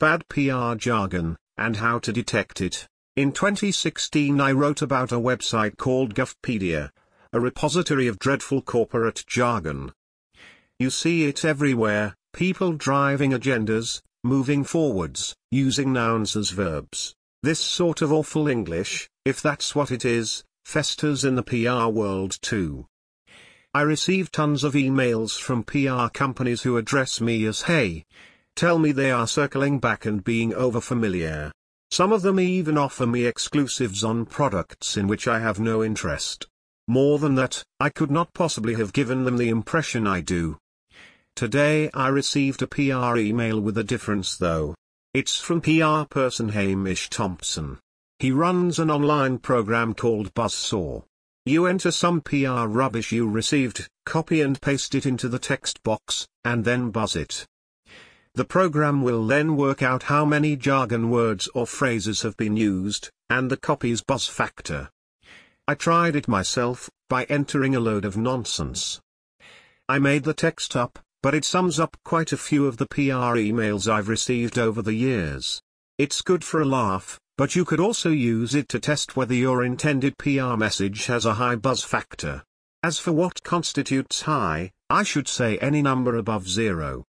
bad PR jargon, and how to detect it. In 2016 I wrote about a website called Govpedia, a repository of dreadful corporate jargon. You see it everywhere, people driving agendas, moving forwards, using nouns as verbs. This sort of awful English, if that's what it is, festers in the PR world too. I receive tons of emails from PR companies who address me as hey. Tell me they are circling back and being overfamiliar. Some of them even offer me exclusives on products in which I have no interest. More than that, I could not possibly have given them the impression I do. Today I received a PR email with a difference though. It's from PR person Hamish Thompson. He runs an online program called Buzzsaw. You enter some PR rubbish you received, copy and paste it into the text box, and then buzz it. The program will then work out how many jargon words or phrases have been used, and the copy's buzz factor. I tried it myself, by entering a load of nonsense. I made the text up, but it sums up quite a few of the PR emails I've received over the years. It's good for a laugh, but you could also use it to test whether your intended PR message has a high buzz factor. As for what constitutes high, I should say any number above 0.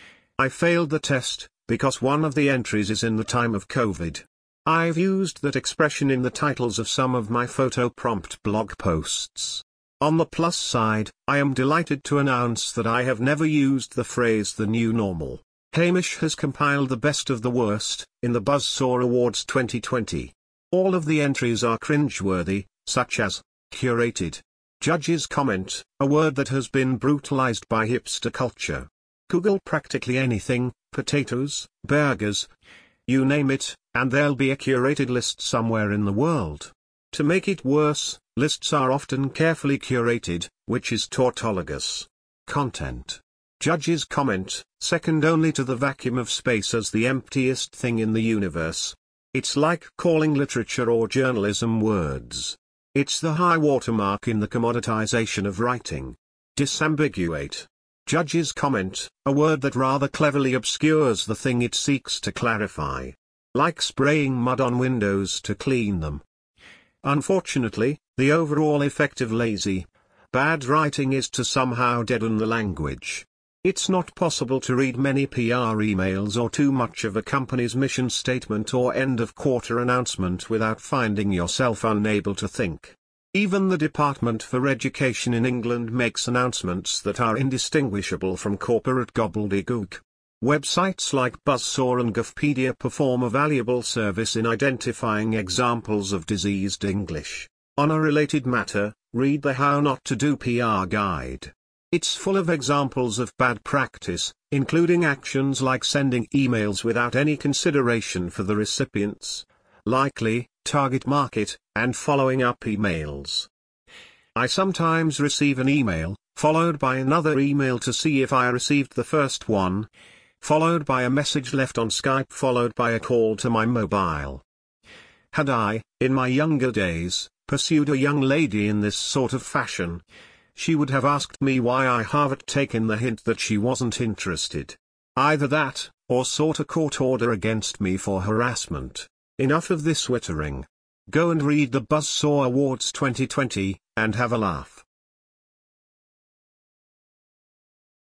I failed the test, because one of the entries is in the time of COVID. I've used that expression in the titles of some of my photo prompt blog posts. On the plus side, I am delighted to announce that I have never used the phrase the new normal. Hamish has compiled the best of the worst, in the Buzzsaw Awards 2020. All of the entries are cringeworthy, such as, curated. Judge's comment, a word that has been brutalized by hipster culture. Google practically anything, potatoes, burgers. You name it, and there'll be a curated list somewhere in the world. To make it worse, lists are often carefully curated, which is tautologous. Content. Judge's comment, second only to the vacuum of space as the emptiest thing in the universe. It's like calling literature or journalism words. It's the high watermark in the commoditization of writing. Disambiguate. Judge's comment, a word that rather cleverly obscures the thing it seeks to clarify. Like spraying mud on windows to clean them. Unfortunately, the overall effect of lazy, bad writing is to somehow deaden the language. It's not possible to read many PR emails or too much of a company's mission statement or end-of-quarter announcement without finding yourself unable to think. Even the Department for Education in England makes announcements that are indistinguishable from corporate gobbledygook. Websites like Buzzsaw and Govpedia perform a valuable service in identifying examples of diseased English. On a related matter, read the How Not to Do PR guide. It's full of examples of bad practice, including actions like sending emails without any consideration for the recipients, likely, target market, and following up emails. I sometimes receive an email, followed by another email to see if I received the first one, followed by a message left on Skype, followed by a call to my mobile. Had I, in my younger days, pursued a young lady in this sort of fashion, she would have asked me why I haven't taken the hint that she wasn't interested. Either that, or sought a court order against me for harassment. Enough of this wittering. Go and read the Buzzsaw Awards 2020, and have a laugh.